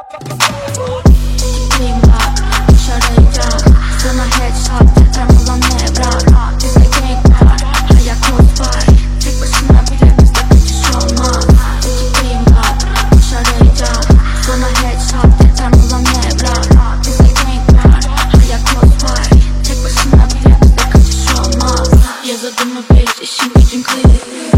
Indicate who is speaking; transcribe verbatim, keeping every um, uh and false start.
Speaker 1: Tipliyim bak, iş arayacak. Sana headshot, yeter olan ne bırak. Bizde gang var, hayat toz var. Tek başına bile bizde kaçış olmaz. Tipliyim bak, iş arayacak. Sana headshot, yeter olan ne bırak. Bizde gang var, hayat toz var. Tek başına bile bizde kaçış olmaz. Yaz adımı beş, işin gücün kayıp.